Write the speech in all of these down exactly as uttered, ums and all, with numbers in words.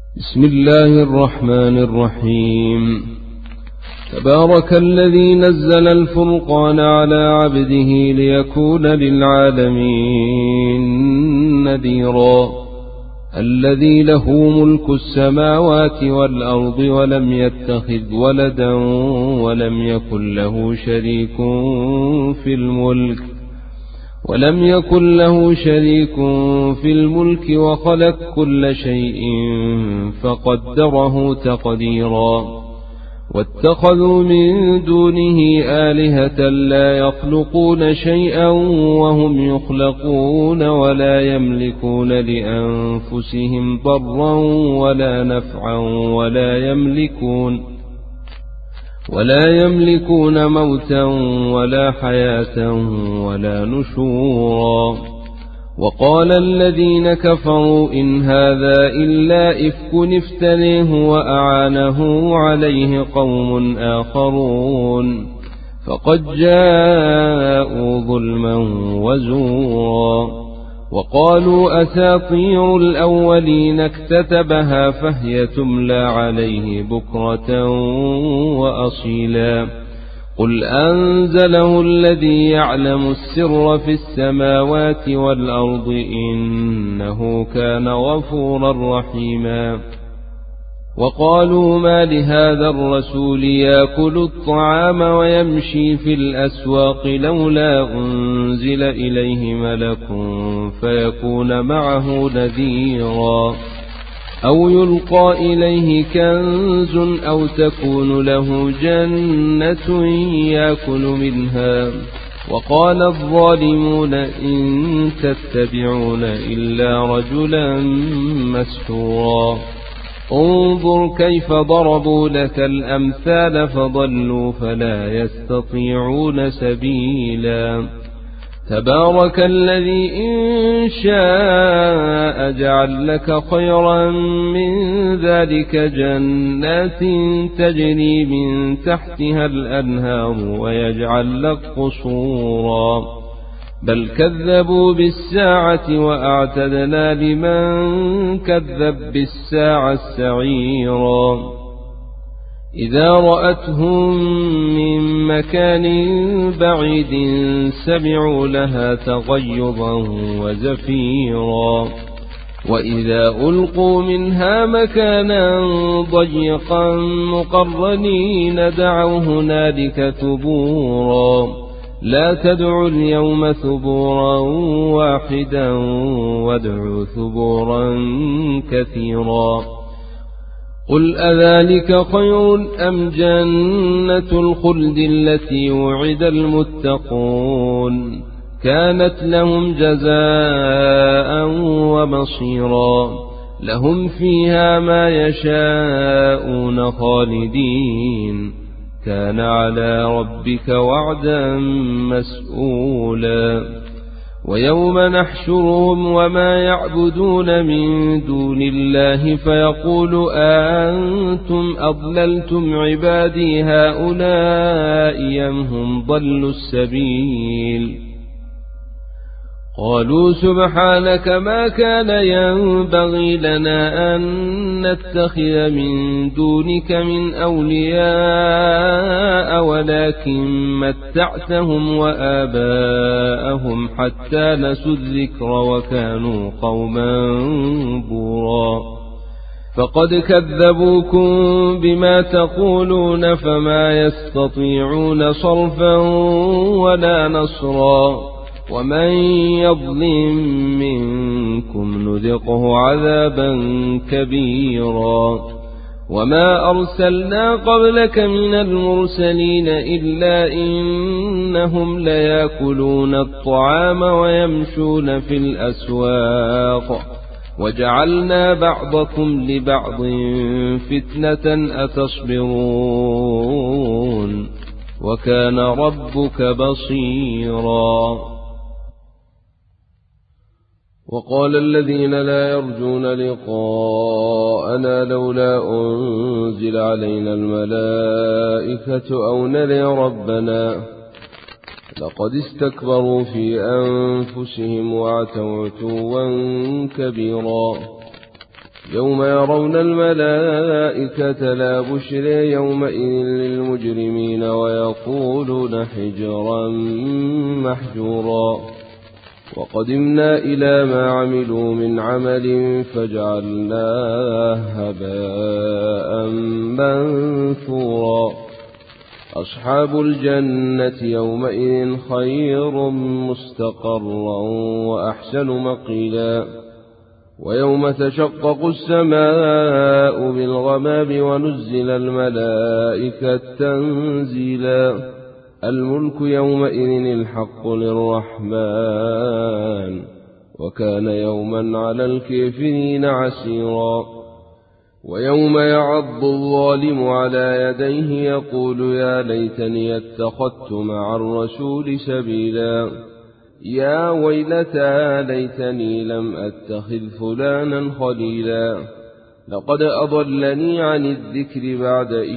بسم الله الرحمن الرحيم. تبارك الذي نزل الفرقان على عبده ليكون للعالمين نذيرا. الذي له ملك السماوات والأرض ولم يتخذ ولدا ولم يكن له شريك في الملك ولم يكن له شريك في الملك وخلق كل شيء فقدره تقديرا. واتخذوا من دونه آلهة لا يخلقون شيئا وهم يخلقون ولا يملكون لأنفسهم ضرا ولا نفعا ولا يملكون ولا يملكون موتا ولا حياة ولا نشورا. وقال الذين كفروا إن هذا إلا إفك افتريه وأعانه عليه قوم آخرون فقد جاءوا ظلما وزورا. وقالوا أساطير الأولين اكتتبها فهي تملى عليه بكرة وأصيلا. قل أنزله الذي يعلم السر في السماوات والأرض إنه كان غفورا رحيما. وقالوا ما لهذا الرسول يأكل الطعام ويمشي في الأسواق لولا أنزل إليه ملك فيكون معه نذيرا أو يلقى إليه كنز أو تكون له جنة يأكل منها. وقال الظالمون إن تتبعون إلا رجلا مسحورا. انظر كيف ضربوا لك الأمثال فضلوا فلا يستطيعون سبيلا. تبارك الذي إن شاء جعل لك خيرا من ذلك جنات تجري من تحتها الأنهار ويجعل لك قصورا. بل كذبوا بالساعة وأعتدنا لمن كذب بالساعة السعيرا. إذا رأتهم من مكان بعيد سمعوا لها تغيظا وزفيرا. وإذا ألقوا منها مكانا ضيقا مقرنين دعوا هنالك ثبورا. لا تدعوا اليوم ثبورا واحدا وادعوا ثبورا كثيرا. قل أذلك خير أم جنة الخلد التي وعد المتقون كانت لهم جزاء ومصيرا. لهم فيها ما يشاءون خالدين كان على ربك وعدا مسئولا. ويوم نحشرهم وما يعبدون من دون الله فيقول أأنتم أضللتم عبادي هؤلاء أم هم ضلوا السبيل. قالوا سبحانك ما كان ينبغي لنا أن نتخذ من دونك من أولياء ولكن متعتهم وآباءهم حتى نسوا الذكر وكانوا قوما بورا. فقد كذبوكم بما تقولون فما يستطيعون صرفا ولا نصرا. ومن يظلم منكم نذقه عذابا كبيرا. وما أرسلنا قبلك من المرسلين إلا إنهم ليأكلون الطعام ويمشون في الأسواق وجعلنا بعضكم لبعض فتنة أتصبرون وكان ربك بصيرا. وقال الذين لا يرجون لقاءنا لولا أنزل علينا الملائكة أو نري ربنا لقد استكبروا في أنفسهم وعتوا عتوا كبيرا. يوم يرون الملائكة لا بشر يومئذ للمجرمين ويقولون حجرا محجورا وقدمنا إلى ما عملوا من عمل فجعلناه هباء منثورا أصحاب الجنة يومئذ خير مستقرا وأحسن مقيلا ويوم تشقق السماء بالغمام ونزل الملائكة تنزيلا الملك يومئذ الحق للرحمن وكان يوما على الكافرين عسيرا ويوم يعض الظالم على يديه يقول يا ليتني اتخذت مع الرسول سبيلا يا ويلتى ليتني لم أتخذ فلانا خليلا لقد أضلني عن الذكر بعد إذ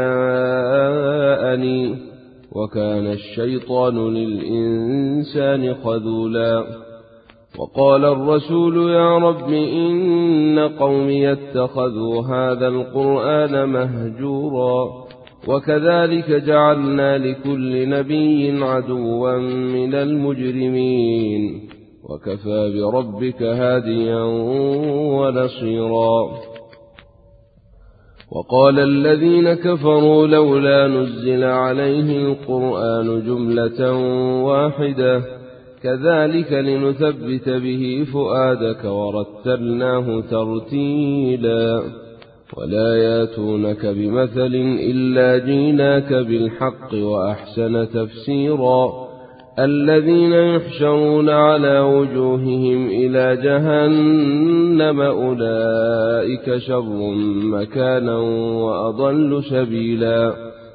جاءني وكان الشيطان للإنسان خذولا وقال الرسول يا رب إن قومي اتخذوا هذا القرآن مهجورا وكذلك جعلنا لكل نبي عدوا من المجرمين وكفى بربك هاديا ونصيرا وقال الذين كفروا لولا نزل عليه القرآن جملة واحدة كذلك لنثبت به فؤادك ورتلناه ترتيلا ولا ياتونك بمثل إلا جيناك بالحق وأحسن تفسيرا الذين يحشرون على وجوههم إلى جهنم أولئك شر مكانا وأضل سبيلا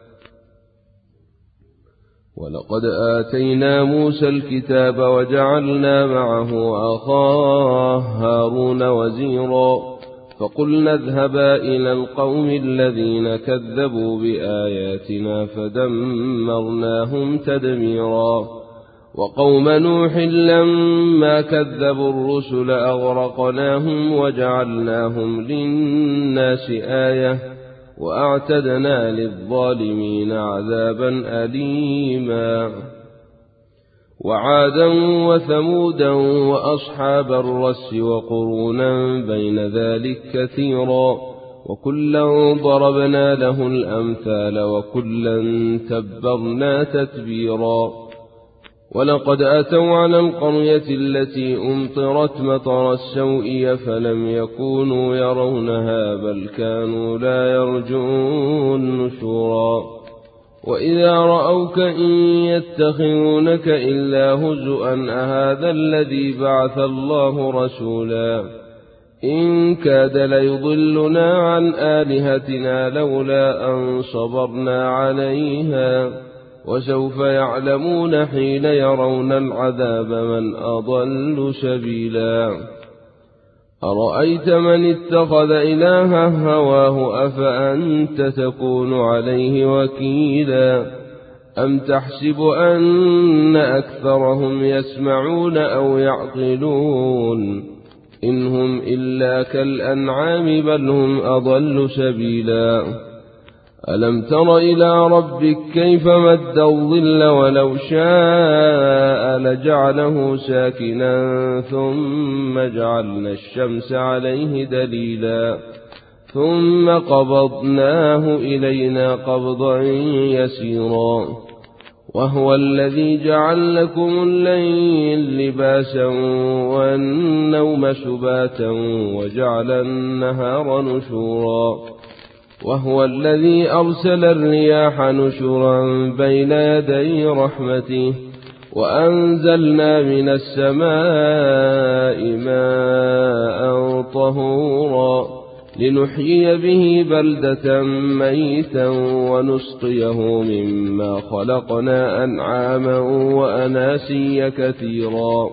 ولقد آتينا موسى الكتاب وجعلنا معه أخاه هارون وزيرا فقلنا اذهبا إلى القوم الذين كذبوا بآياتنا فدمرناهم تدميرا وقوم نوح لما كذبوا الرسل أغرقناهم وجعلناهم للناس آية وأعتدنا للظالمين عذابا أليما وعادا وثمودا وأصحاب الرس وقرونا بين ذلك كثيرا وكلا ضربنا له الأمثال وكلا تبرنا تتبيرا ولقد أتوا على القرية التي أمطرت مطر السوء فلم يكونوا يرونها بل كانوا لا يرجون نشورا وإذا رأوك إن يتخذونك إلا هزؤا أهذا الذي بعث الله رسولا إن كاد ليضلنا عن آلهتنا لولا أن صبرنا عليها وسوف يعلمون حين يرون العذاب من أضل سبيلا أرأيت من اتخذ إلهه هواه أفأنت تكون عليه وكيلا أم تحسب أن أكثرهم يسمعون أو يعقلون إن هم إلا كالأنعام بل هم أضل سبيلا ألم تر إلى ربك كيف مد الظل ولو شاء لجعله ساكنا ثم جعلنا الشمس عليه دليلا ثم قبضناه إلينا قبضا يسيرا وهو الذي جعل لكم الليل لباسا والنوم سباتا وجعل النهار نشورا وهو الذي أرسل الرياح نشرا بين يدي رحمته وأنزلنا من السماء ماء طهورا لنحيي به بلدة ميتا ونسقيه مما خلقنا أنعاما وأناسيا كثيرا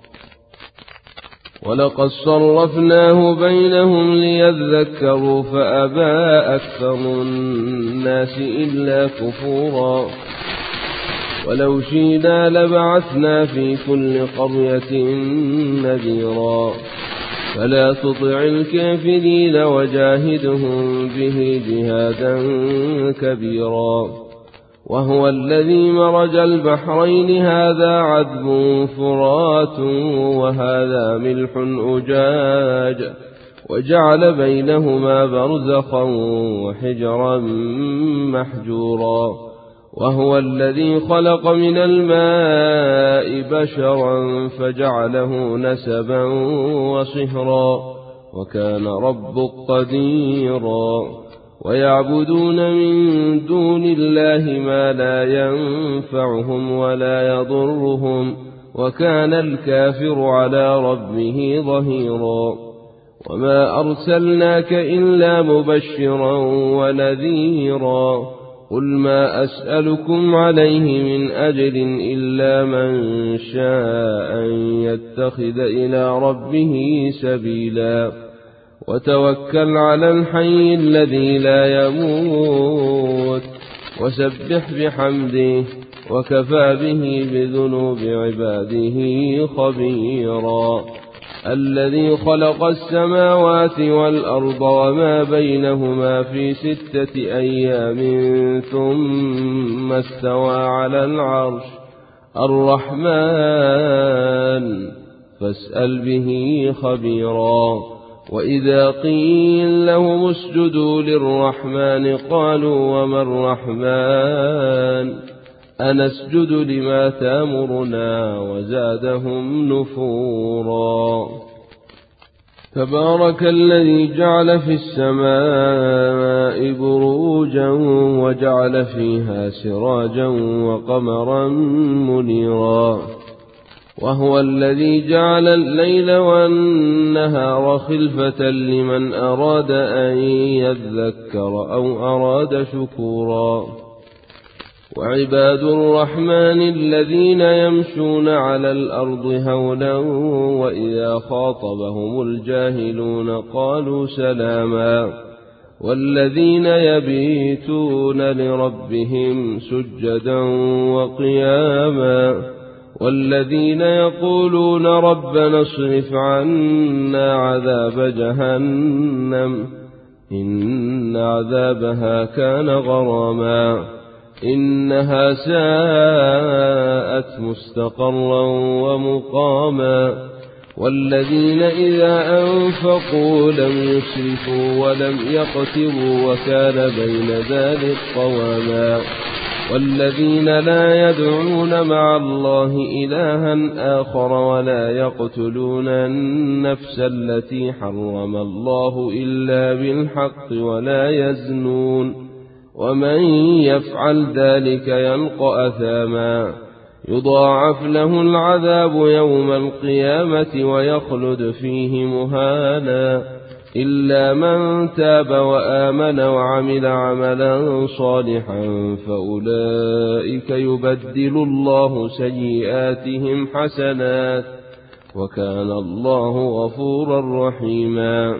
ولقد صرفناه بينهم ليذكروا فأبى أكثر الناس إلا كفورا ولو شئنا لبعثنا في كل قرية نذيرا فلا تطع الكافرين وجاهدهم به جهادا كبيرا. وهو الذي مرج البحرين هذا عذب فرات وهذا ملح أجاج وجعل بينهما برزخا وحجرا محجورا. وهو الذي خلق من الماء بشرا فجعله نسبا وصهرا وكان ربك قديرا. ويعبدون من دون الله ما لا ينفعهم ولا يضرهم وكان الكافر على ربه ظهيرا. وما أرسلناك إلا مبشرا ونذيرا. قل ما أسألكم عليه من أجر إلا من شاء أن يتخذ إلى ربه سبيلا. وتوكل على الحي الذي لا يموت وسبح بحمده وكفى به بذنوب عباده خبيرا. الذي خلق السماوات والأرض وما بينهما في ستة أيام ثم استوى على العرش الرحمن فاسأل به خبيرا. وإذا قيل لهم اسجدوا للرحمن قالوا وما الرحمن أنسجد لما تأمرنا وزادهم نفورا. تبارك الذي جعل في السماء بروجا وجعل فيها سراجا وقمرا منيرا. وهو الذي جعل الليل والنهار خلفة لمن أراد أن يذكر أو أراد شكورا. وعباد الرحمن الذين يمشون على الأرض هونا وإذا خاطبهم الجاهلون قالوا سلاما. والذين يبيتون لربهم سجدا وقياما. والذين يقولون ربنا اصرف عنا عذاب جهنم إن عذابها كان غراما إنها ساءت مستقرا ومقاما. والذين إذا أنفقوا لم يسرفوا ولم يقتروا وكان بين ذلك قواما. والذين لا يدعون مع الله إلها آخر ولا يقتلون النفس التي حرم الله إلا بالحق ولا يزنون ومن يفعل ذلك يلقى أثاما يضاعف له العذاب يوم القيامة ويخلد فيه مهانا إلا من تاب وآمن وعمل عملا صالحا فأولئك يبدل الله سيئاتهم حسنات وكان الله غفورا رحيما.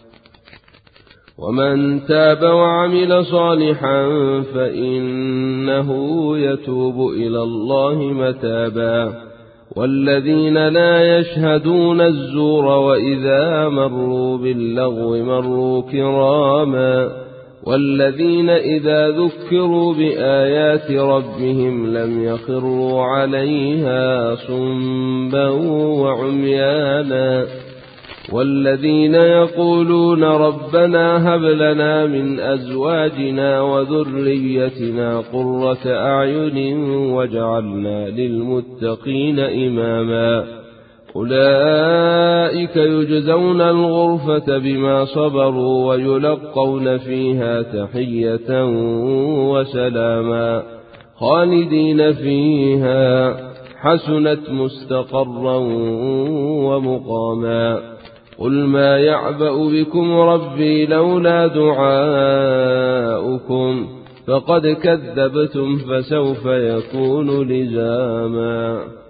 ومن تاب وعمل صالحا فإنه يتوب إلى الله متابا. والذين لا يشهدون الزور وإذا مروا باللغو مروا كراما. والذين إذا ذكروا بآيات ربهم لم يخروا عليها صما وعميانا. والذين يقولون ربنا هب لنا من أزواجنا وذريتنا قرة أعين واجعلنا للمتقين إماما. أولئك يجزون الغرفة بما صبروا ويلقون فيها تحية وسلاما خالدين فيها حسنت مستقرا ومقاما. قل ما يعبأ بكم ربي لولا دعاؤكم فقد كذبتم فسوف يكون لزاما.